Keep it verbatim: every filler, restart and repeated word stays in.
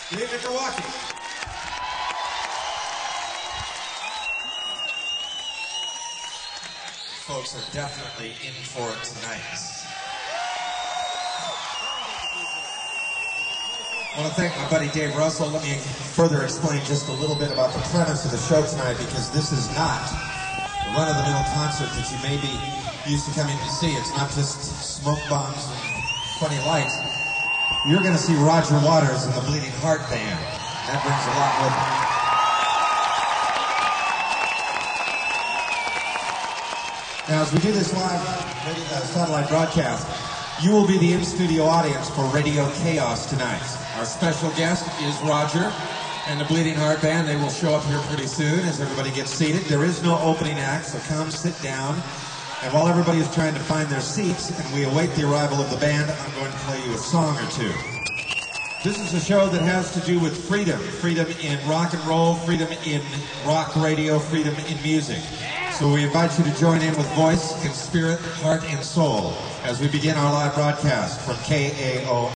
Good evening, Milwaukee. Folks are definitely in for it tonight. I want to thank my buddy Dave Russell. Let me further explain just a little bit about the premise of the show tonight, because this is not the run-of-the-mill concert that you may be used to coming to see. It's not just smoke bombs and funny lights. You're going to see Roger Waters and the Bleeding Heart Band. That brings a lot with it. Now, as we do this live radio, uh, satellite broadcast, you will be the in-studio audience for Radio Chaos tonight. Our special guest is Roger and the Bleeding Heart Band. They will show up here pretty soon as everybody gets seated. There is no opening act, so come sit down. And while everybody is trying to find their seats and we await the arrival of the band, I'm going to play you a song or two. This is a show that has to do with freedom. Freedom in rock and roll, freedom in rock radio, freedom in music. So we invite you to join in with voice, in spirit, heart, and soul as we begin our live broadcast from K A O.